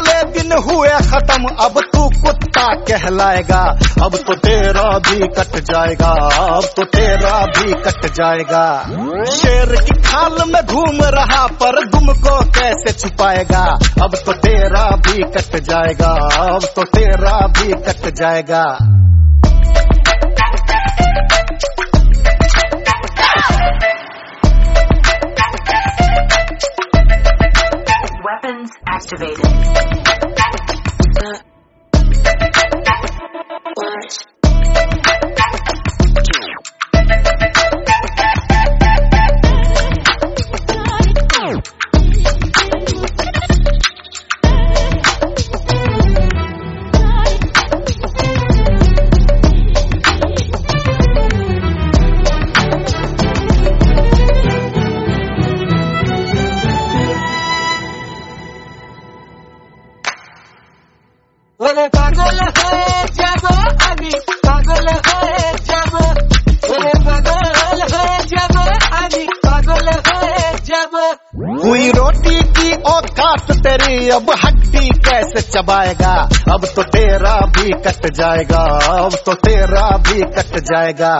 ये दिन हुए खत्म, अब तू कुत्ता कहलाएगा। अब तो तेरा भी कट जाएगा, अब तो तेरा भी कट जाएगा। शेर की खाल में घूम रहा पर दुम को कैसे छुपाएगा। अब तो तेरा भी कट जाएगा, अब तो तेरा भी कट जाएगा। Weapons activated. ओरे पागल है जब अभी, पागल है जब, ओरे पागल है जब अभी, पागल है जब। हुई रोटी की औकात तेरी, अब हड्डी कैसे चबाएगा। अब तो तेरा भी कट जाएगा, अब तो तेरा भी कट जाएगा।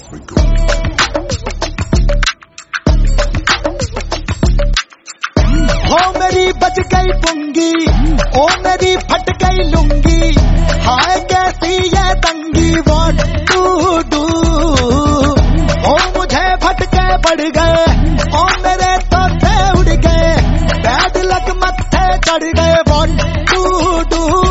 हो मेरी बच गई पुंगी, ओ मेरी फट गई लुंगी, हाय कैसी ये तंगी, व्हाट टू डू। ओ मुझे भटके बढ़ गए, ओ मेरे तोते उड़ गए, बैड लक मत्थे चढ़ गए, व्हाट टू डू।